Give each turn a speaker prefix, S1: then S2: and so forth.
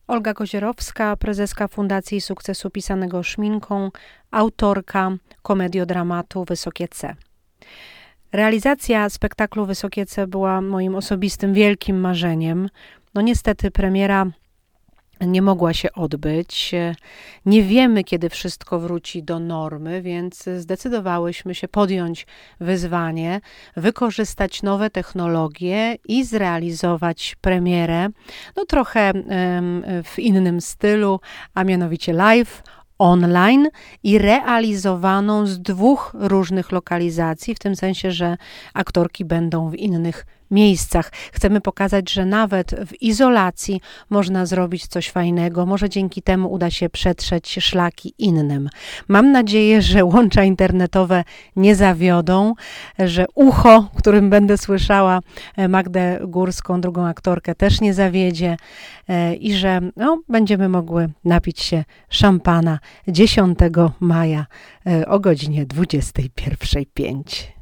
S1: Olga Kozierowska, prezeska Fundacji Sukcesu Pisanego Szminką, autorka komediodramatu Wysokie C. Realizacja spektaklu Wysokie C była moim osobistym wielkim marzeniem. Niestety premiera nie mogła się odbyć. Nie wiemy, kiedy wszystko wróci do normy, więc zdecydowałyśmy się podjąć wyzwanie, wykorzystać nowe technologie i zrealizować premierę, trochę w innym stylu, a mianowicie live, online i realizowaną z 2 różnych lokalizacji, w tym sensie, że aktorki będą w innych miejscach. Chcemy pokazać, że nawet w izolacji można zrobić coś fajnego. Może dzięki temu uda się przetrzeć szlaki innym. Mam nadzieję, że łącza internetowe nie zawiodą, że ucho, którym będę słyszała Magdę Górską, drugą aktorkę, też nie zawiedzie i że będziemy mogły napić się szampana 10 maja o godzinie 21:05.